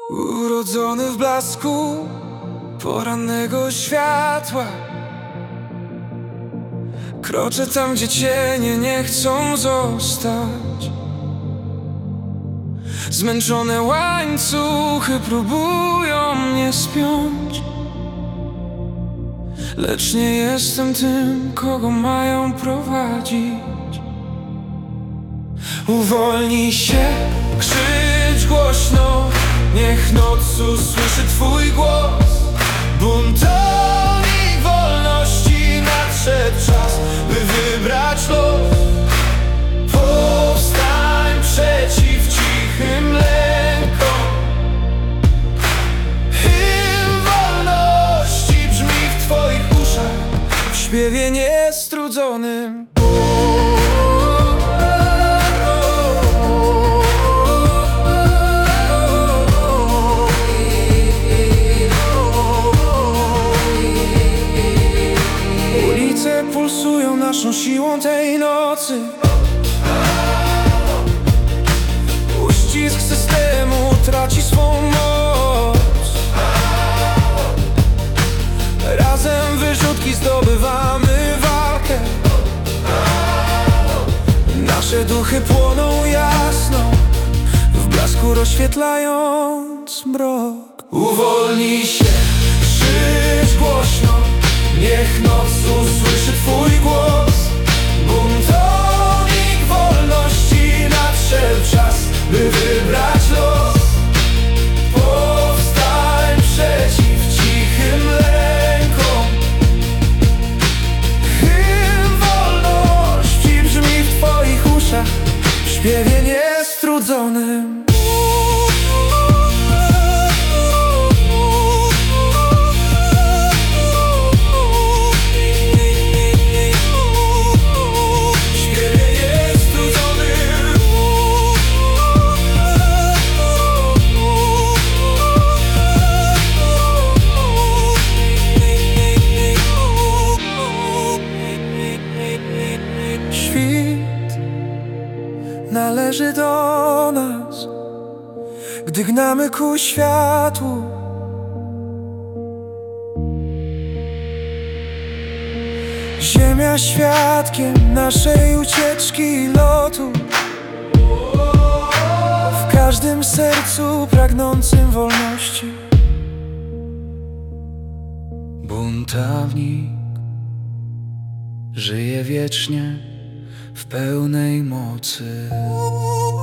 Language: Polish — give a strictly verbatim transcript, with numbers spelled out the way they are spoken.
Urodzony w blasku porannego światła, kroczę tam, gdzie cienie nie chcą zostać. Zmęczone łańcuchy próbują mnie spiąć, lecz nie jestem tym, kogo mają prowadzić. Uwolnij się, krzycz głośno, niech noc usłyszy twój głos. Buntownik wolności, nadszedł czas, by wybrać los. Powstań przeciw cichym lękom. Hymn wolności brzmi w twoich uszach, w śpiewie niestrudzonym. Pulsują naszą siłą tej nocy. Uścisk systemu traci swą moc. Razem wyrzutki zdobywamy walkę. Nasze duchy płoną jasno, w blasku rozświetlając mrok. Uwolnij się, krzycz głośno, niech noc usłyszy twój głos. Buntownik wolności, nadszedł czas, by wybrać los. Powstań przeciw cichym lękom. Hymn wolności brzmi w twoich uszach, w śpiewie niestrudzonym. Świt należy do nas, gdy gnamy ku światłu. Ziemia świadkiem naszej ucieczki i lotu, w każdym sercu pragnącym wolności. Buntownik żyje wiecznie w pełnej mocy.